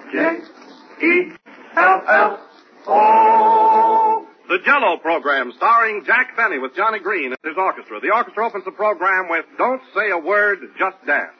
J-E-L-L-O. The Jell-O program, starring Jack Benny with Johnny Green and his orchestra. The orchestra opens the program with Don't Say a Word, Just Dance.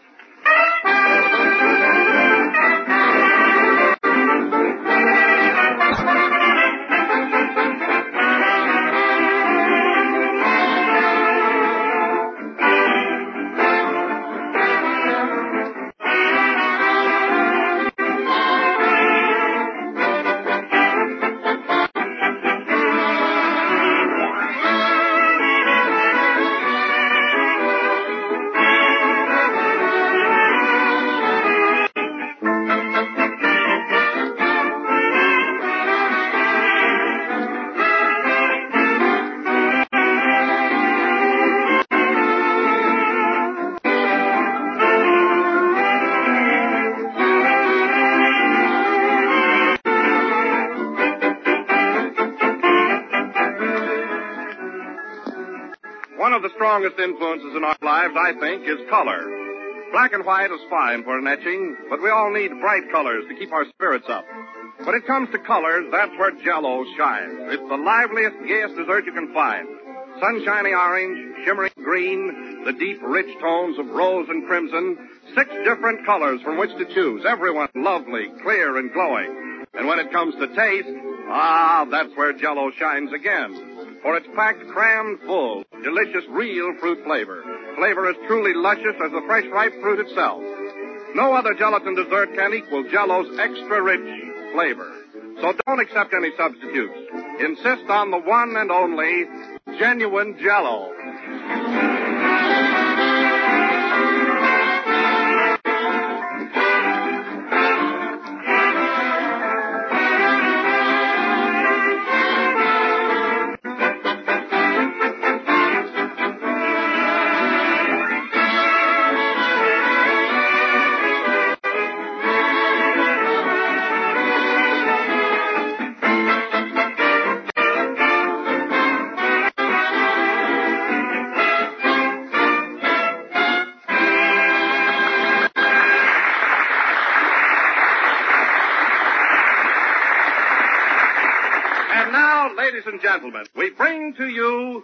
One of the strongest influences in our lives, I think, is color. Black and white is fine for an etching, but we all need bright colors to keep our spirits up. When it comes to colors, that's where Jell-O shines. It's the liveliest, gayest dessert you can find. Sunshiny orange, shimmering green, the deep, rich tones of rose and crimson, 6 different colors from which to choose, everyone lovely, clear, and glowing. And when it comes to taste, that's where Jell-O shines again. For it's packed crammed full, delicious real fruit flavor. Flavor as truly luscious as the fresh ripe fruit itself. No other gelatin dessert can equal Jell-O's extra rich flavor. So don't accept any substitutes. Insist on the one and only genuine Jell-O. And now, ladies and gentlemen, we bring to you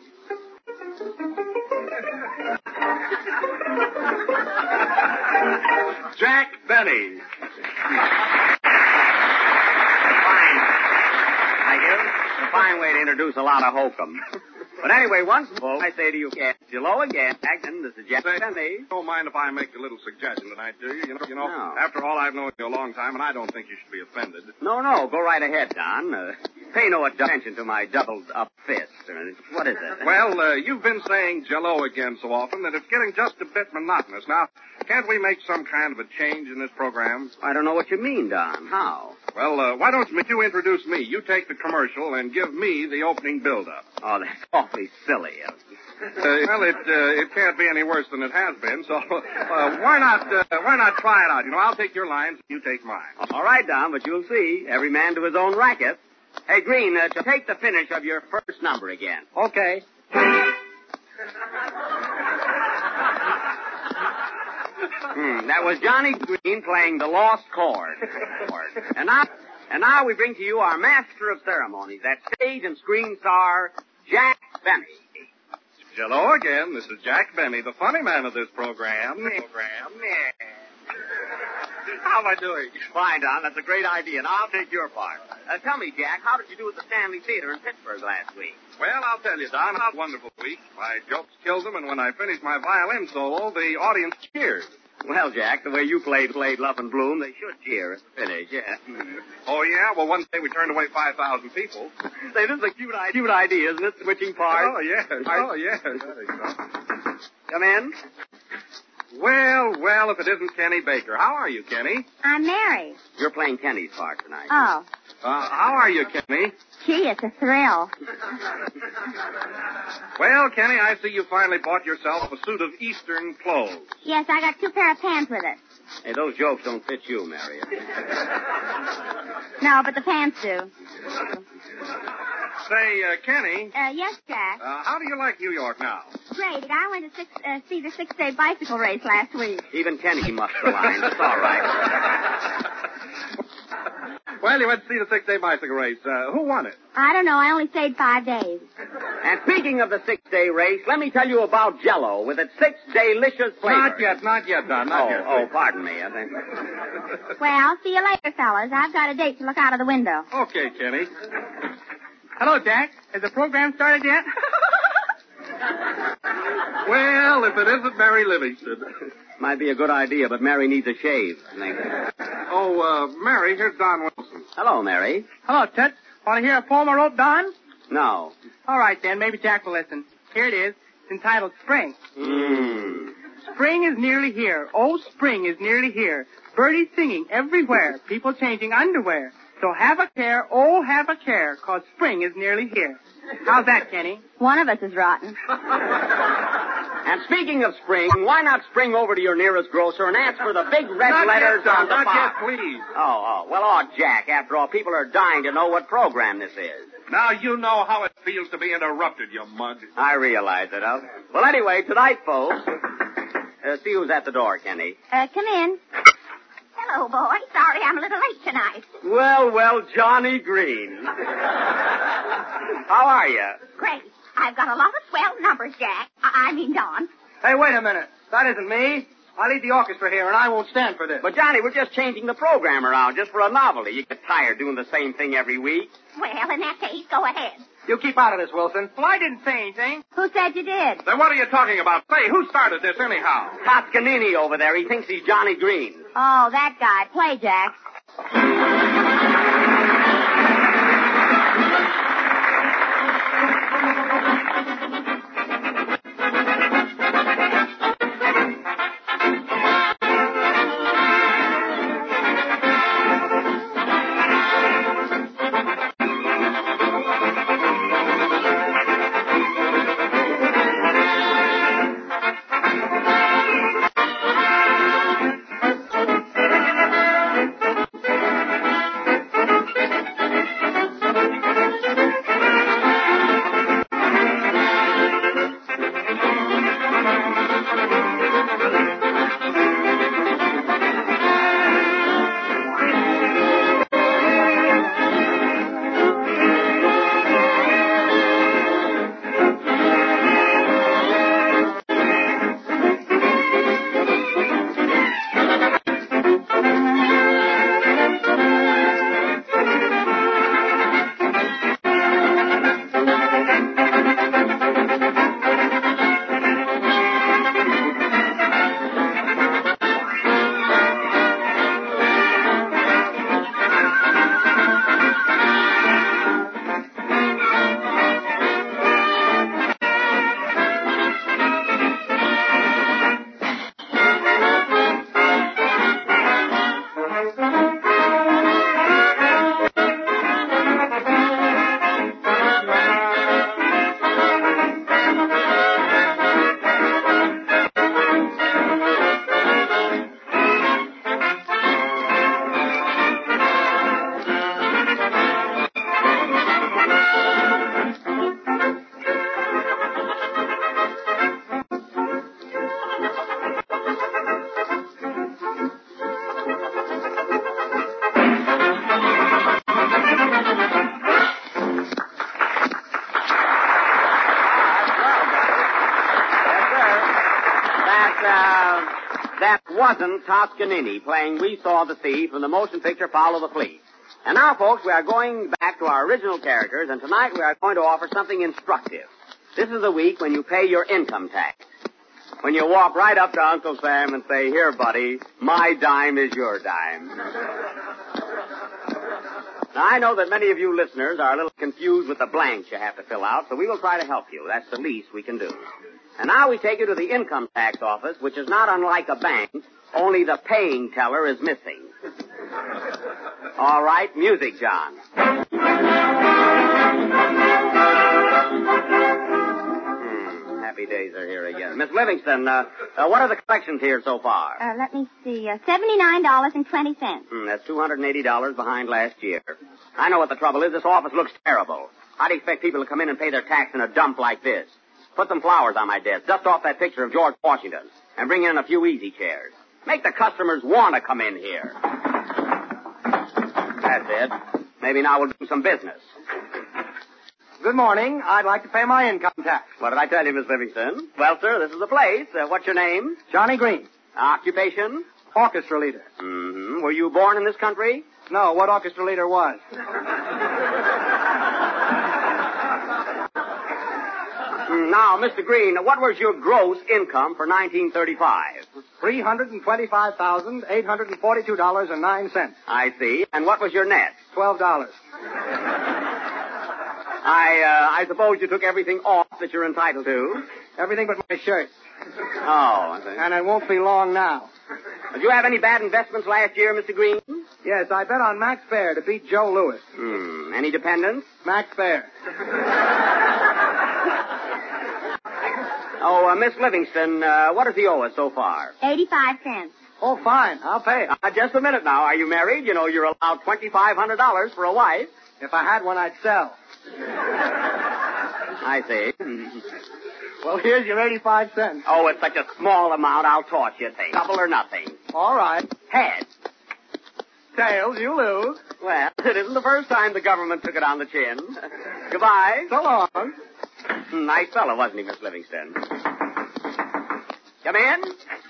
Jack Benny. Thank you. A fine way to introduce a lot of hokum. But anyway, once more, I say to you, hello again, Jackson. This is Jack Benny. Don't mind if I make a little suggestion tonight, do you? You know, No. After all, I've known you a long time, and I don't think you should be offended. No, go right ahead, Don. Pay no attention to my doubled-up fist. What is it? Well, you've been saying Jell-O again so often that it's getting just a bit monotonous. Now, can't we make some kind of a change in this program? I don't know what you mean, Don. How? Well, why don't you introduce me? You take the commercial and give me the opening build-up. Oh, that's awfully silly. Well, it can't be any worse than it has been, so why not try it out? You know, I'll take your lines, you take mine. All right, Don, but you'll see. Every man to his own racket. Hey, Green, take the finish of your first number again. Okay. That was Johnny Green playing the Lost Chord. And now we bring to you our master of ceremonies, that stage and screen star, Jack Benny. Jell-O again. This is Jack Benny, the funny man of this program. How am I doing? Fine, Don. That's a great idea, and I'll take your part. Tell me, Jack, how did you do at the Stanley Theater in Pittsburgh last week? Well, I'll tell you, Don, a wonderful week. My jokes killed them, and when I finished my violin solo, the audience cheered. Well, Jack, the way you played Love and Bloom, they should cheer at the finish, yeah. Oh, yeah? Well, one day we turned away 5,000 people. Say, this is a cute idea, isn't it, switching parts? Oh, yes. Come in. Well, if it isn't Kenny Baker. How are you, Kenny? I'm Mary. You're playing Kenny's part tonight. Oh. How are you, Kenny? Gee, it's a thrill. Well, Kenny, I see you finally bought yourself a suit of Eastern clothes. Yes, I got 2 pair of pants with it. Hey, those jokes don't fit you, Mary. No, but the pants do. Say, Kenny. Yes, Jack. How do you like New York now? Great. I went to see the 6-day bicycle race last week. Even Kenny must the line. That's all right. Well, you went to see the 6-day bicycle race. Who won it? I don't know. I only stayed 5 days. And speaking of the 6-day race, let me tell you about Jell-O with its 6 delicious flavors. Not yet, Don. Not yet. Oh, pardon me. I think. Well, see you later, fellas. I've got a date to look out of the window. Okay, Kenny. Hello, Jack. Has the program started yet? Well, if it isn't Mary Livingston. Might be a good idea, but Mary needs a shave, I think. Oh, Mary, here's Don Wilson. Hello, Mary. Hello, Toots. Want to hear a poem I wrote, Don? No. All right, then. Maybe Jack will listen. Here it is. It's entitled Spring. Spring is nearly here. Oh, spring is nearly here. Birdies singing everywhere. People changing underwear. So have a care, oh, have a care, 'cause spring is nearly here. How's that, Kenny? One of us is rotten. And speaking of spring, why not spring over to your nearest grocer and ask for the big red letters on the Not box? yet, please. Well, Jack, after all, people are dying to know what program this is. Now you know how it feels to be interrupted, you mug. I realize it, huh? Well, anyway, tonight, folks, see who's at the door, Kenny. Come in. Hello, boy. Sorry I'm a little late tonight. Well, Johnny Green. How are you? Great. I've got a lot of swell numbers, Jack. I mean, Don. Hey, wait a minute. That isn't me. I lead the orchestra here, and I won't stand for this. But, Johnny, we're just changing the program around just for a novelty. You get tired doing the same thing every week. Well, in that case, go ahead. You keep out of this, Wilson. Well, I didn't say anything. Who said you did? Then what are you talking about? Say, who started this anyhow? Toscanini over there. He thinks he's Johnny Green. Oh, that guy. Play, Jack. That wasn't Toscanini playing We Saw the Sea from the motion picture Follow the Fleet. And now, folks, we are going back to our original characters, and tonight we are going to offer something instructive. This is the week when you pay your income tax. When you walk right up to Uncle Sam and say, "Here, buddy, my dime is your dime." Now, I know that many of you listeners are a little confused with the blanks you have to fill out, so we will try to help you. That's the least we can do. And now we take you to the income tax office, which is not unlike a bank, only the paying teller is missing. All right, music, John. Happy days are here again. Miss Livingston, what are the collections here so far? Let me see. $79.20. That's $280 behind last year. I know what the trouble is. This office looks terrible. How do you expect people to come in and pay their tax in a dump like this? Put some flowers on my desk. Dust off that picture of George Washington. And bring in a few easy chairs. Make the customers want to come in here. That's it. Maybe now we'll do some business. Good morning. I'd like to pay my income tax. What did I tell you, Miss Livingston? Well, sir, this is the place. What's your name? Johnny Green, Occupation? orchestra leader. Mm-hmm. Were you born in this country? No, what orchestra leader was? Now, Mr. Green, what was your gross income for 1935? $325,842.09. I see. And what was your net? $12. I suppose you took everything off that you're entitled to. Everything but my shirt. Oh, I see. And it won't be long now. Did you have any bad investments last year, Mr. Green? Yes, I bet on Max Fair to beat Joe Louis. Any dependents? Max Fair. Oh, Miss Livingston, what does he owe us so far? 85 cents. Oh, fine. I'll pay it. Just a minute now. Are you married? You know, you're allowed $2,500 for a wife. If I had one, I'd sell. I see. Well, here's your 85 cents. Oh, it's such a small amount, I'll toss you things. Double or nothing. All right. Head. Tails, you lose. Well, it isn't the first time the government took it on the chin. Goodbye. So long. Nice fellow, wasn't he, Miss Livingston? Come in.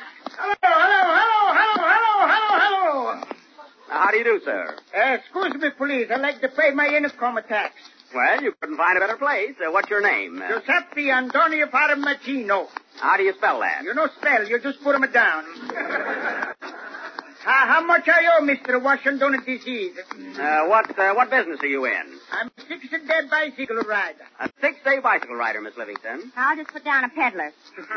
Hello. How do you do, sir? Excuse me, please. I'd like to pay my income tax. Well, you couldn't find a better place. What's your name? Giuseppe Antonio Parmigiano. How do you spell that? You know spell. You just put 'em down. How much are you, Mr. Washington disease? What business are you in? I'm a 6-day bicycle rider. A 6-day bicycle rider, Miss Livingston. I'll just put down a peddler.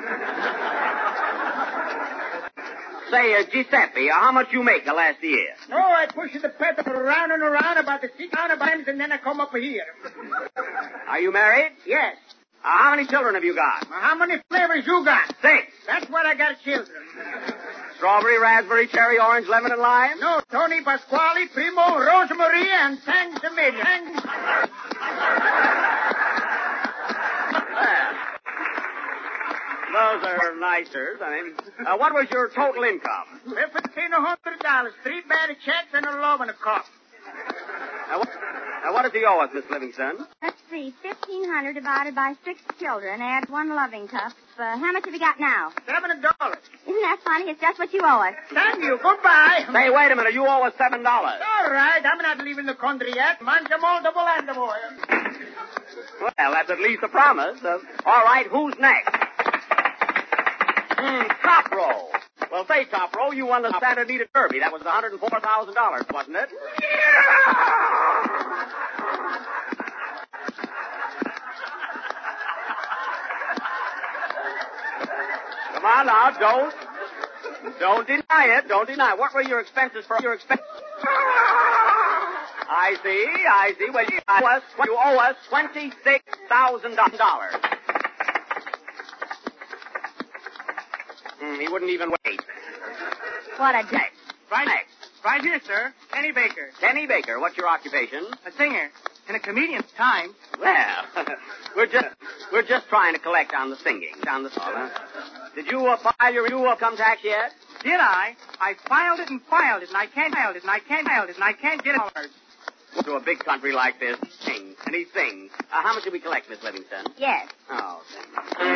Say, Giuseppe, how much you make the last year? Oh, I push the pedal around and around about the 6 times, and then I come up here. Are you married? Yes. How many children have you got? How many flavors you got? 6. That's what I got, children. Strawberry, raspberry, cherry, orange, lemon, and lime? No, Tony, Pasquale, Primo, Rosemarie, and Sansamilia. Those are nicers. I mean, what was your total income? $1,500, 3 bad checks and a love and a cup. What does he owe us, Miss Livingston? Let's see. 1,500 divided by 6 children. Add 1 loving cup. How much have you got now? $7. Isn't that funny? It's just what you owe us. Thank you. Goodbye. Say, wait a minute. You owe us $7. All right. I'm not leaving the country yet. Mangia molto volando. Well, that's at least a promise. All right, who's next? Top Row. Well, say, Top Row, you won the Santa Anita Derby. That was $104,000, wasn't it? Come on now, don't deny it. Don't deny it. What were your expenses for your expenses? I see. Well, you owe us $26,000. He wouldn't even wait. What a day. Right here, sir. Kenny Baker. Kenny Baker, what's your occupation? A singer. In a comedian's time. Well, we're just trying to collect on the singing, on the song. Huh? Did you file your income tax yet? Did I? I filed it and filed it, and I can't get it. To a big country like this, sing, and he sings. How much did we collect, Miss Livingston? Yes. Oh, thank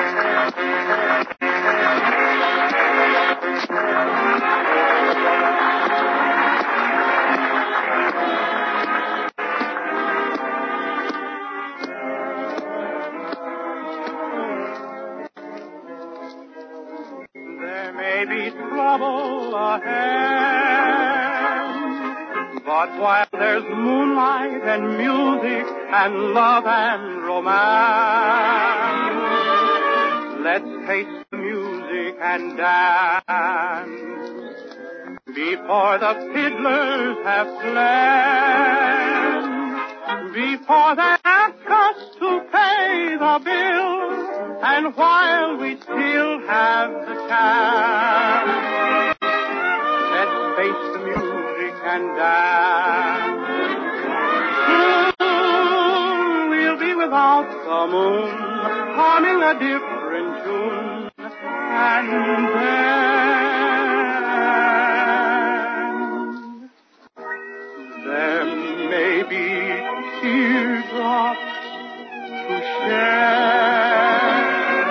There may be trouble ahead, but while there's moonlight and music and love and romance, let's taste the music and dance before the fiddlers have fled, before they ask us to pay the bill, and while we still have the chance, let's face the music and dance. Soon we'll be without the moon, humming a different tune, and then there teardrops to share.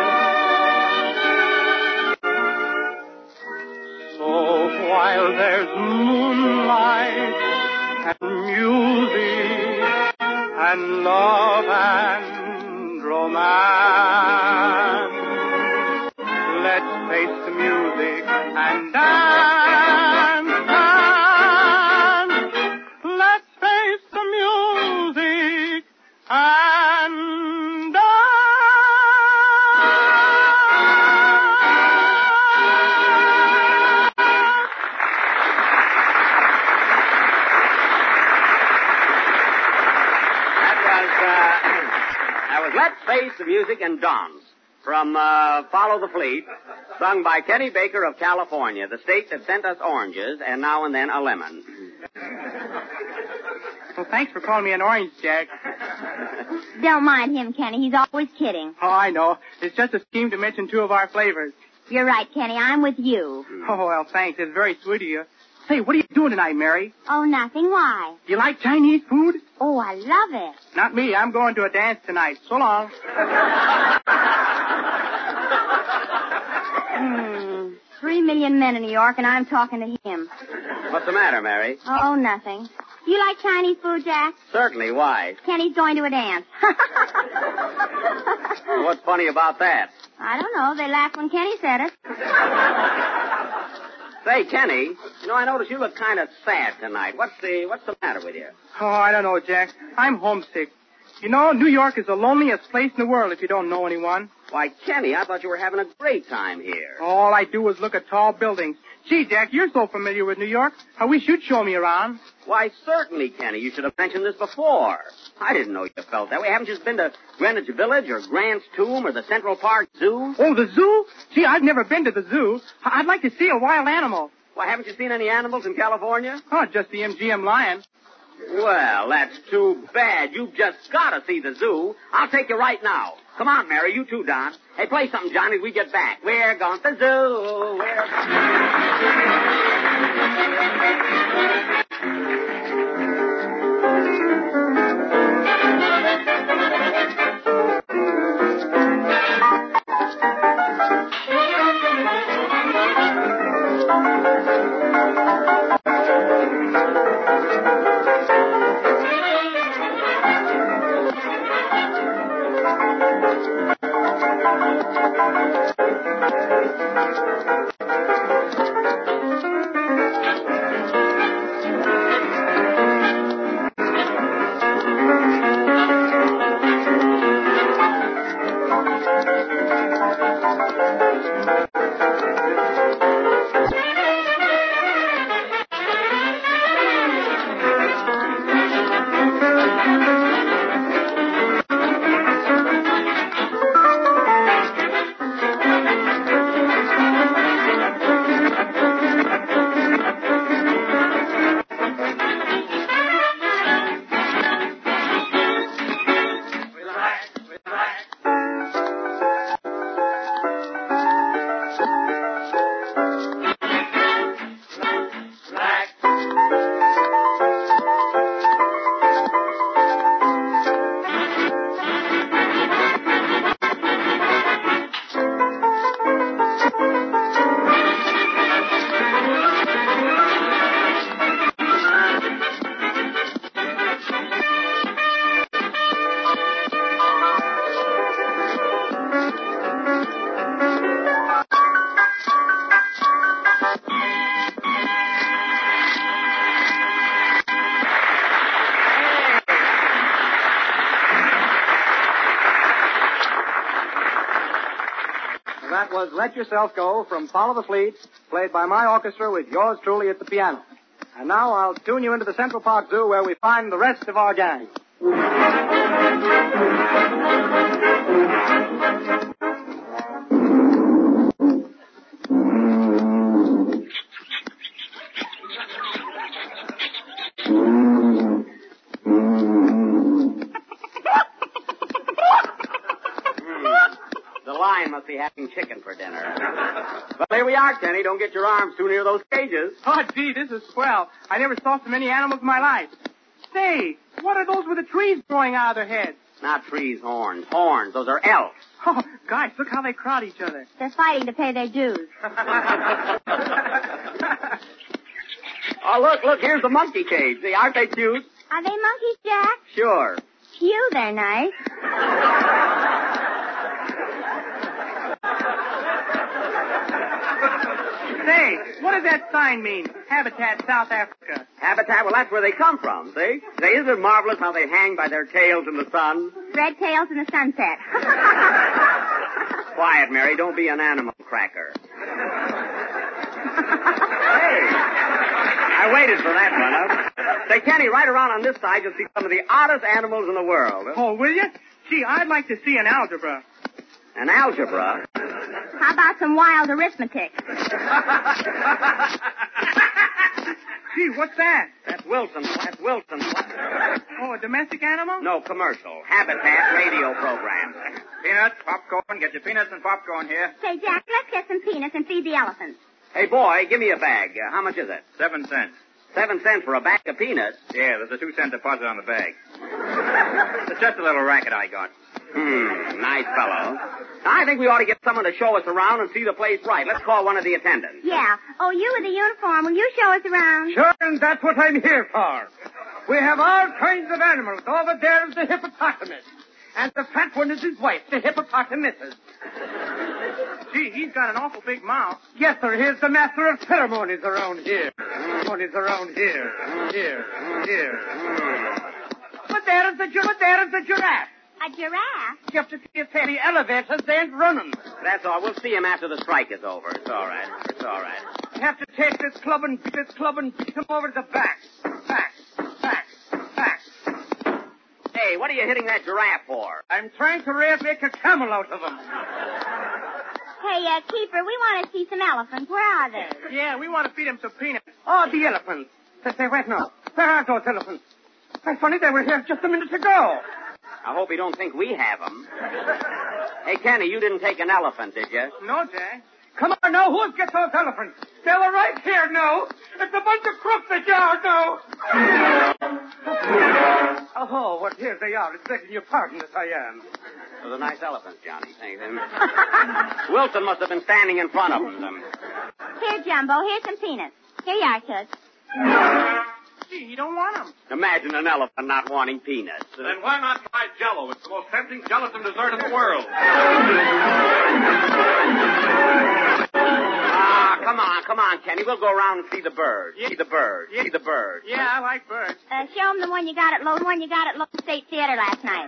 So while there's moonlight and music and love and romance, let's face the music and dance, dance. Let's face the music and dance. That was Let's Face the Music and Dance from Follow the Fleet, sung by Kenny Baker of California, the state that sent us oranges and now and then a lemon. Well, thanks for calling me an orange, Jack. Don't mind him, Kenny. He's always kidding. Oh, I know. It's just a scheme to mention two of our flavors. You're right, Kenny. I'm with you. Oh, well, thanks. It's very sweet of you. Say, what are you doing tonight, Mary? Oh, nothing. Why? You like Chinese food? Oh, I love it. Not me. I'm going to a dance tonight. So long. 3 million men in New York, and I'm talking to him. What's the matter, Mary? Oh, nothing. You like Chinese food, Jack? Certainly. Why? Kenny's going to a dance. Well, what's funny about that? I don't know. They laughed when Kenny said it. Say, Kenny, I notice you look kind of sad tonight. What's the matter with you? Oh, I don't know, Jack. I'm homesick. You know, New York is the loneliest place in the world if you don't know anyone. Why, Kenny, I thought you were having a great time here. All I do is look at tall buildings. Gee, Jack, you're so familiar with New York. I wish you'd show me around. Why, certainly, Kenny. You should have mentioned this before. I didn't know you felt that way. Haven't you just been to Greenwich Village or Grant's Tomb or the Central Park Zoo? Oh, the zoo? Gee, I've never been to the zoo. I'd like to see a wild animal. Why, haven't you seen any animals in California? Oh, just the MGM lion. Well, that's too bad. You've just got to see the zoo. I'll take you right now. Come on, Mary. You too, Don. Hey, play something, Johnny, as we get back. We're going to the zoo. That was Let Yourself Go from Follow the Fleet, played by my orchestra with yours truly at the piano. And now I'll tune you into the Central Park Zoo where we find the rest of our gang. The lion must be having chicken for dinner. Well, here we are, Kenny. Don't get your arms too near those cages. Oh, gee, this is swell. I never saw so many animals in my life. Say, what are those with the trees growing out of their heads? Not trees, horns. Horns. Those are elves. Oh, gosh, look how they crowd each other. They're fighting to pay their dues. Oh, look, here's the monkey cage. See, aren't they cute? Are they monkeys, Jack? Sure. Phew, they're nice. Say, what does that sign mean? Habitat South Africa. Habitat, well, that's where they come from, see? Say, isn't it marvelous how they hang by their tails in the sun? Red tails in the sunset. Quiet, Mary. Don't be an animal cracker. Hey, I waited for that one. Say, Kenny, right around on this side, you'll see some of the oddest animals in the world. Oh, will you? Gee, I'd like to see an algebra. An algebra? How about some wild arithmetic? Gee, what's that? That's Wilson. Oh, a domestic animal? No, commercial. Habitat radio program. Peanuts, popcorn. Get your peanuts and popcorn here. Say, Jack, let's get some peanuts and feed the elephants. Hey, boy, give me a bag. How much is it? 7 cents. 7 cents for a bag of peanuts? Yeah, there's a 2-cent deposit on the bag. It's just a little racket I got. Nice fellow. Now, I think we ought to get someone to show us around and see the place right. Let's call one of the attendants. Yeah. Oh, you with the uniform, will you show us around? Sure, and that's what I'm here for. We have all kinds of animals. Over there is the hippopotamus. And the fat one is his wife, the hippopotamusses. Gee, he's got an awful big mouth. Yes, sir, here's the master of ceremonies around here. Ceremonies around here. Here. But there is the giraffe. A giraffe? You have to see if the elevators, they ain't running. That's all. We'll see him after the strike is over. It's all right. You have to take this club and beat him over the back. Back. Hey, what are you hitting that giraffe for? I'm trying to make a camel out of him. Hey, Keeper, we want to see some elephants. Where are they? Yeah, we want to feed him some peanuts. Oh, the elephants. Say, wait now. Where are those elephants? Why, funny, they were here just a minute ago. I hope you don't think we have them. Hey, Kenny, you didn't take an elephant, did you? No, Jack. Come on now, who's got those elephants? They were right here now. It's a bunch of crooks that you are now. Oh, well, here they are. It's begging your pardon as I am. Those are nice elephants, Johnny. Thank them. Wilson must have been standing in front of them. Here, Jumbo, here's some peanuts. Here you are, Toots. Gee, he don't want them. Imagine an elephant not wanting peanuts. Then why not try Jell-O? It's the most tempting gelatin dessert in the world. Come on, Kenny. We'll go around and see the bird. Yeah. See the bird. Yeah, I like birds. Show him the one you got at Lone State Theater last night.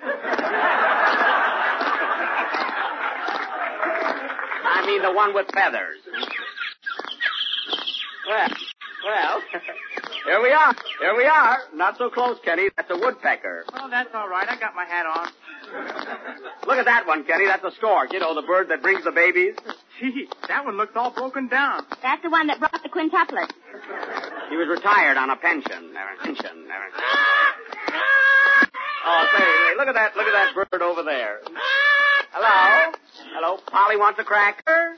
I mean the one with feathers. Well, here we are. Not so close, Kenny. That's a woodpecker. Oh, that's all right. I got my hat on. Look at that one, Kenny. That's a stork. You know, the bird that brings the babies. Gee, that one looks all broken down. That's the one that brought the quintuplets. He was retired on a pension. Oh, say, look at that bird over there. Hello. Polly wants a cracker.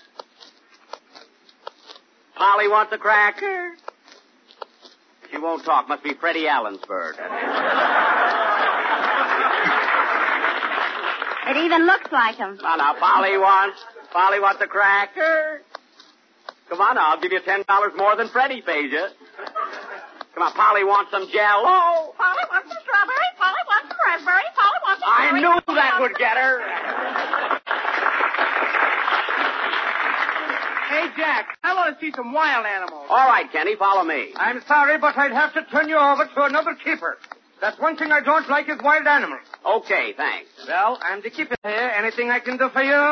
She won't talk. Must be Freddie Allen's bird. It even looks like him. Now, Polly wants a cracker. Come on, I'll give you $10 more than Freddie pays you. Come on, Polly wants some Jell-O. Polly wants some strawberry. Polly wants some raspberry. Polly wants some I knew that would get her. Hey, Jack, I want to see some wild animals. All right, Kenny, follow me. I'm sorry, but I'd have to turn you over to another keeper. That's one thing I don't like is wild animals. Okay, thanks. Well, I'm the keeper here. Anything I can do for you?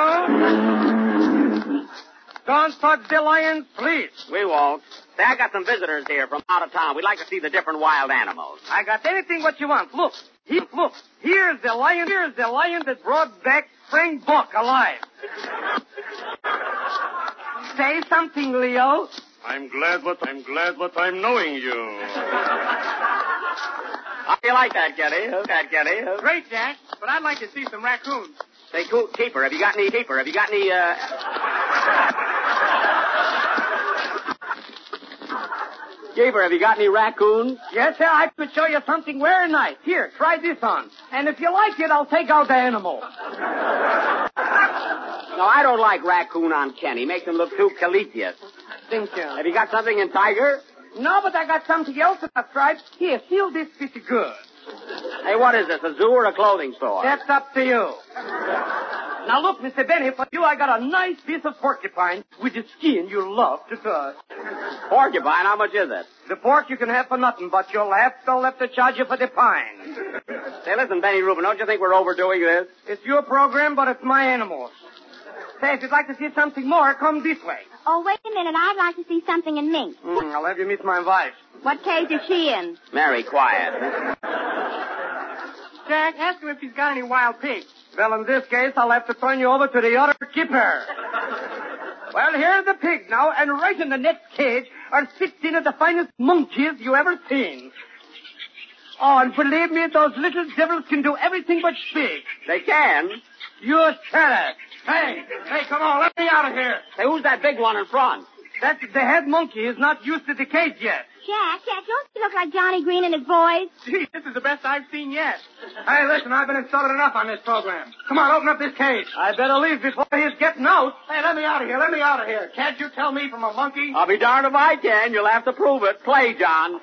Don't touch the lions, please. We won't. Say, I got some visitors here from out of town. We'd like to see the different wild animals. I got anything what you want. Look. Here's the lion that brought back Springbok alive. Say something, Leo. I'm glad what I'm knowing you. How do you like that, Kenny? Great, Jack, but I'd like to see some raccoons. Say, keeper, have you got any? Gaber, have you got any raccoons? Yes, sir, I could show you something very nice. Here, try this on. And if you like it, I'll take out the animal. No, I don't like raccoon on Kenny. Makes him look too calipious. Thank you. Have you got something in tiger? No, but I got something else in my stripes. Here, feel this pretty good. Hey, what is this, a zoo or a clothing store? That's up to you. Now look, Mr. Benny, for you I got a nice piece of porcupine with the skin you love to touch. Porcupine, how much is it? The pork you can have for nothing, but you'll have to charge you for the pine. Say, listen, Benny Rubin, don't you think we're overdoing this? It's your program, but it's my animals. Say, if you'd like to see something more, come this way. Oh, wait a minute. I'd like to see something in mink. I'll have you meet my wife. What cage is she in? Mary, quiet. Jack, ask him if he's got any wild pigs. Well, in this case, I'll have to turn you over to the other keeper. Well, here's the pig now, and right in the next cage are 16 of the finest monkeys you ever seen. Oh, and believe me, those little devils can do everything but speak. They can? You shut it. Hey, come on, let me out of here. Say, who's that big one in front? That's the head monkey is not used to the cage yet. Jack, don't you look like Johnny Green and his boys? Gee, this is the best I've seen yet. Hey, listen, I've been insulted enough on this program. Come on, open up this cage. I better leave before he's getting out. Hey, let me out of here. Can't you tell me from a monkey? I'll be darned if I can. You'll have to prove it. Play, John.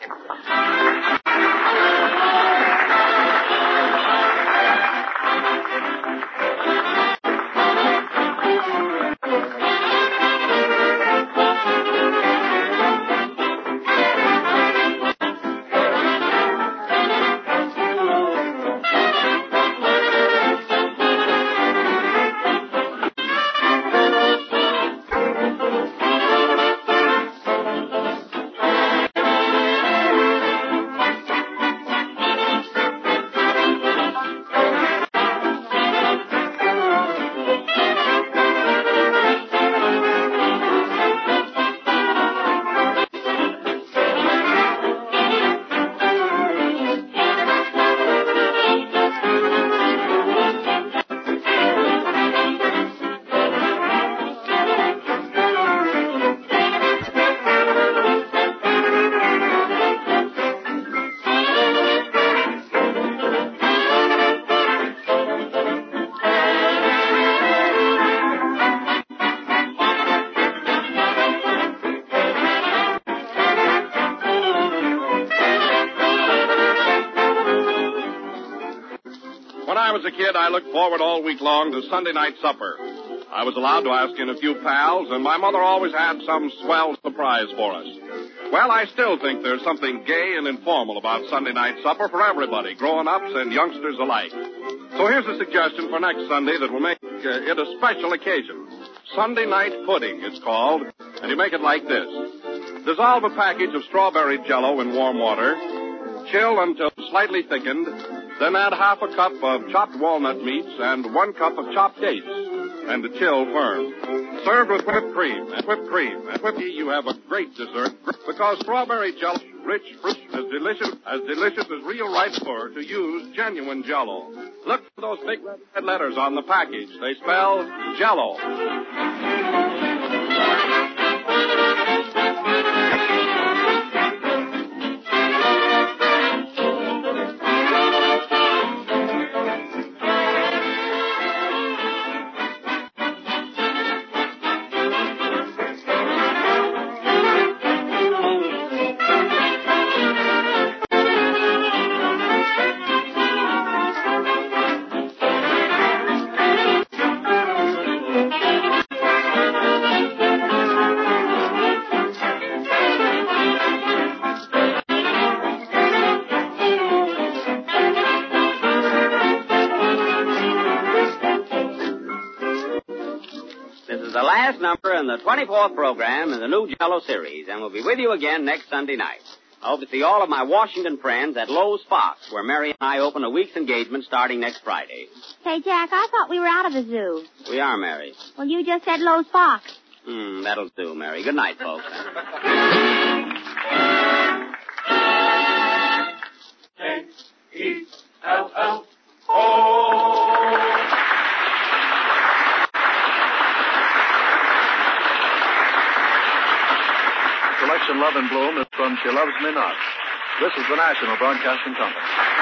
When I was a kid, I looked forward all week long to Sunday night supper. I was allowed to ask in a few pals, and my mother always had some swell surprise for us. Well, I still think there's something gay and informal about Sunday night supper for everybody, grown-ups and youngsters alike. So here's a suggestion for next Sunday that will make it a special occasion. Sunday night pudding, it's called, and you make it like this. Dissolve a package of strawberry Jell-O in warm water, chill until slightly thickened, then add half a cup of chopped walnut meats and 1 cup of chopped dates, and to chill firm. Served with whipped cream and whipped cream. And whipped you have a great dessert because strawberry Jell-O, rich, fruit, as delicious as real ripe fur to use genuine Jell-O. Look for those big red letters on the package. They spell Jell-O. The last number in the 24th program in the new Jell-O series, and we'll be with you again next Sunday night. I hope to see all of my Washington friends at Lowe's Fox, where Mary and I open a week's engagement starting next Friday. Say, Jack, I thought we were out of the zoo. We are, Mary. Well, you just said Lowe's Fox. That'll do, Mary. Good night, folks. K-E-L-L-O. Selection level Love in Bloom is from She Loves Me Not. This is the National Broadcasting Company.